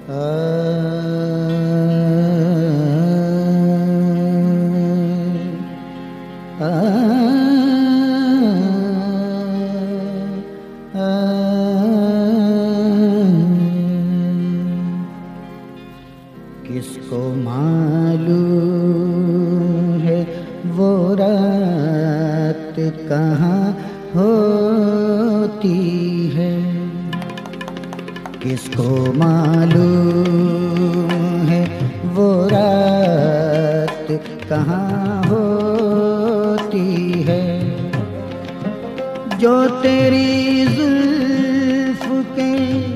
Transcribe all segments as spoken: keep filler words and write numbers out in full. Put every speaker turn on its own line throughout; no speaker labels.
किसको मालूम है वो रात कहाँ होती है, किसको मालूम है वो रात कहाँ होती है। जो तेरी जुल्फ के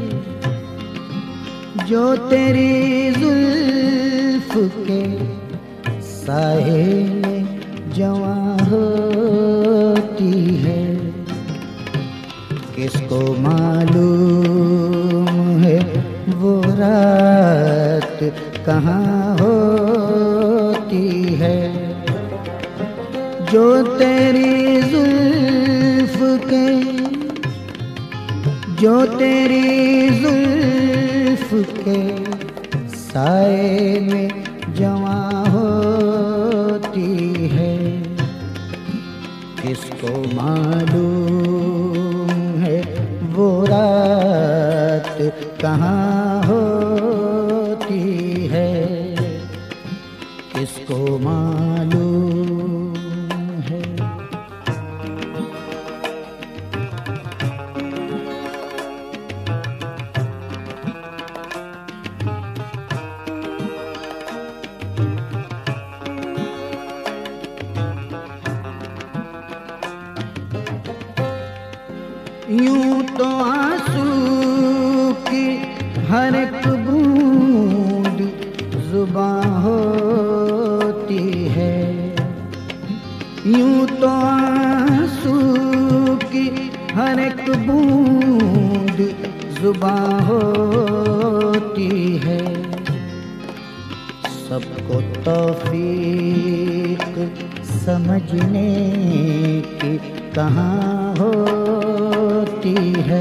जो तेरी जुल्फ के साए में जवां होती है, किसको मालूम है वो रात कहाँ होती है। जो तेरी जुल्फ के जो तेरी जुल्फ के साए में जवां होती है, किसको मालूम है वो रात कहाँ होती है, किसको मालूम है। यूं तो आंसू की हर एक बूंद जुबां होती है, यूं तो आंसू की हर एक बूंद जुबां होती है। सबको तौफीक समझने की कहाँ होती है,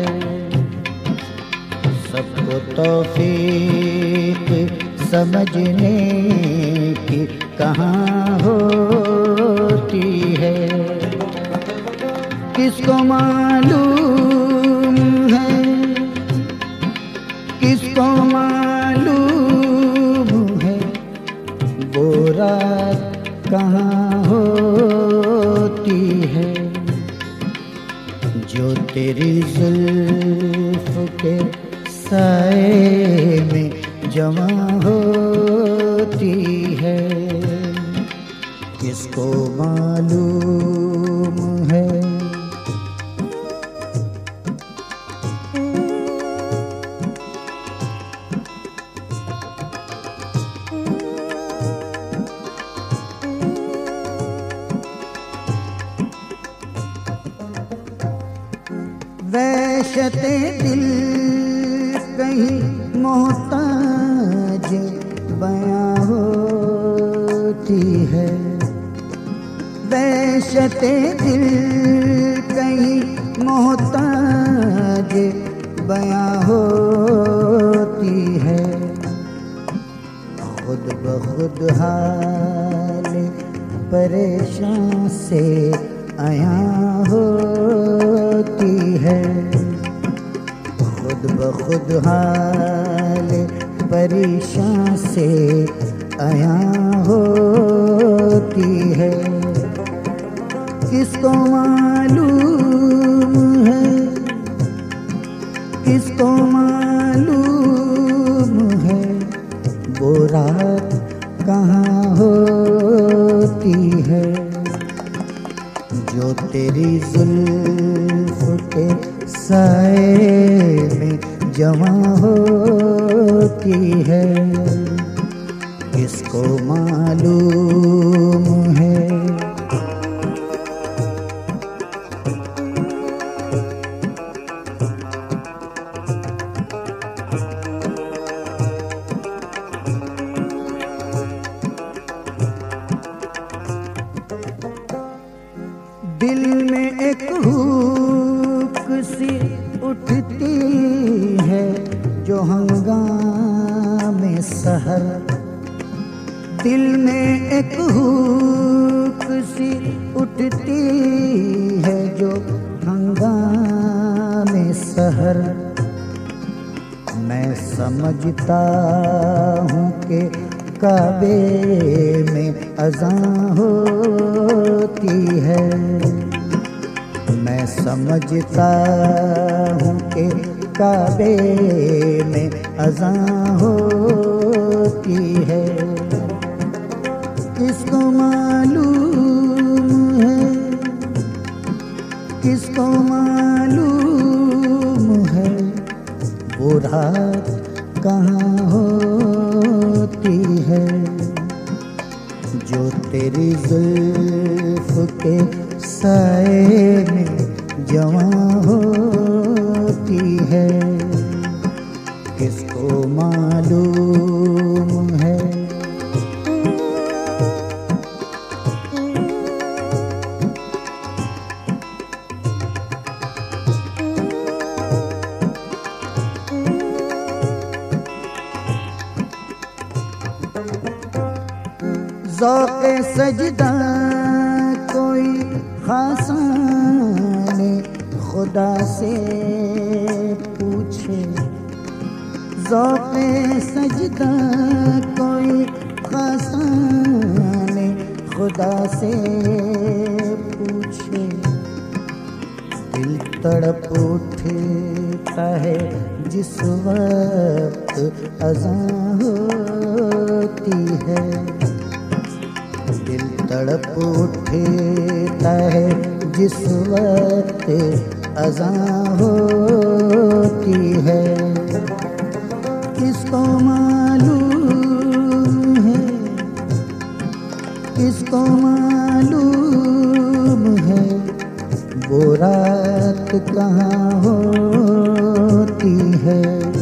सबको तौफीक समझने की कहाँ होती है। किसको मालूम है किसको मालूम है वो रात कहाँ होती है। जो तेरी जुल्फ के साए में जवां होती है, किसको मालूम है। वहशते दिल कहीं मोहताज बयां होती है, वहशते दिल कहीं मोहताज बयां होती है। खुद बखुद हाल परेशान से आया होती है, खुद बखुद हाल परेशान से आया होती है। किसको मालूम है किसको मालूम है वो रात कहाँ होती है। जो तेरी जुल्फ के साए में जवां होती है, किसको मालूम है। दिल में एक हुक सी उठती है जो हंगामा सहर, दिल में एक हुक सी उठती है जो हंगामे सहर। मैं समझता हूँ कि काबे में अज़ां होती है, मैं समझता हूँ कि काबे में अज़ां होती है। किसको मालूम है, किसको मालूम है वो रात कहाँ होती है, जो तेरी जुल्फ के साए में जवां होती है। किसको मालूम है। ज़ौक़े सजदा कोई खासाने खुदा से पूछे, ज़ौक़े सजदा कोई खासाने खुदा से पूछे। दिल तड़प उठता है जिस वक्त अज़ां होती है, दिल तड़प उठता है जिस वक्त अज़ां होती है। किसको मालूम है, किसको मालूम है वो रात कहाँ होती है,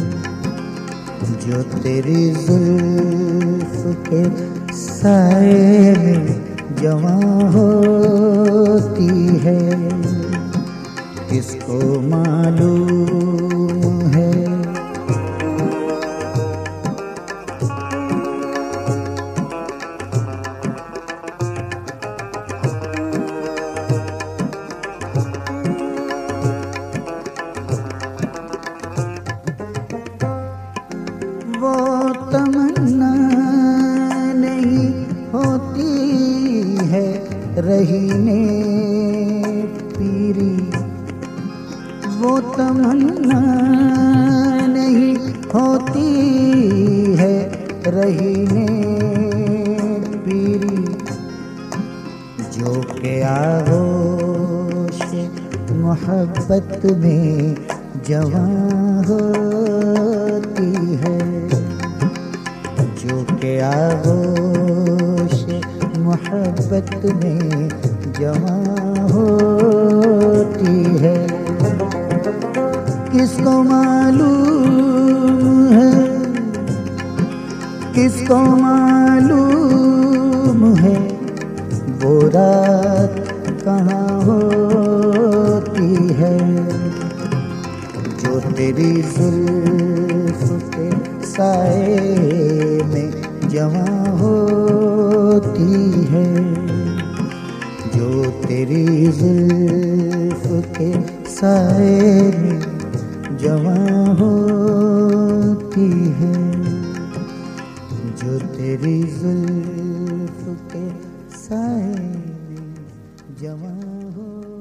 जो तेरी जुल्फ के साए में जवां होती है। किसको मालूम है। वो तमन्ना नहीं होती है रहीने पीरी, वो तमन्ना नहीं होती है रहीने पीरी, जो के आगोश मोहब्बत में जवां होती है, जो के आगोश मोहब्बत में जवां होती है। किसको मालूम है, किसको मालूम है वो रात कहाँ होती है, जो तेरी जुल्फ के साए में जवां होती है, जो तेरी जुल्फ के साए में जवां होती है, जो तेरी जुल्फ के साए में जवां हो